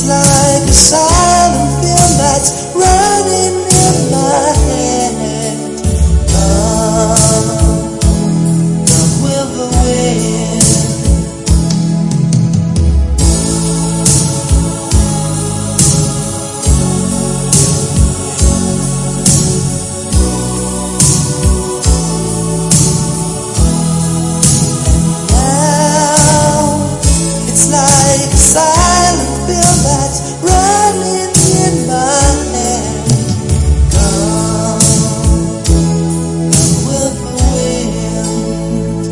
It's like a silent film that's running in my head. Come with the wind. Now it's like a silent film that's running in my head. Come with the wind.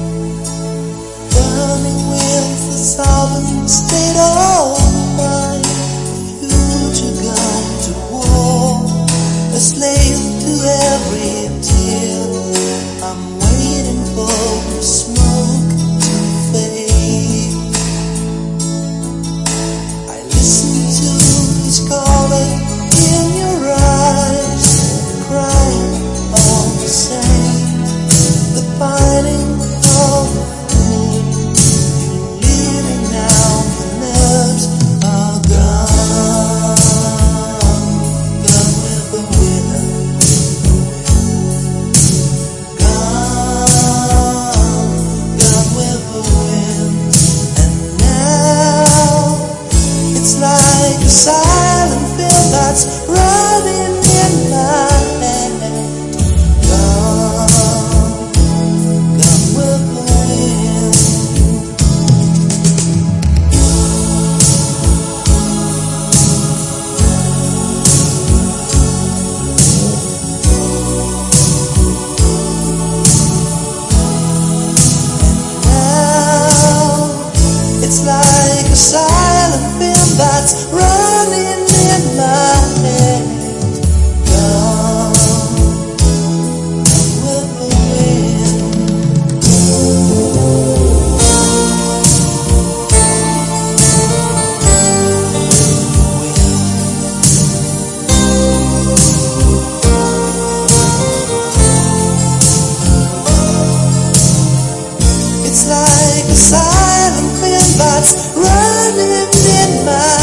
Burning with the solemn state of mind. Future gone to war, a slave to every tear. I'm waiting for the smoke to fade. I listen to his calling in your eyes, crying all the same. The fighting of the fool, you leaving now, the nerves are gone. Gone with the wind. Gone with the wind. And now it's like a silent film that's running in my head. Gone with the wind. Now it's like a silent film that's running in my head. Gone with the wind. It's like a silent film that's running in my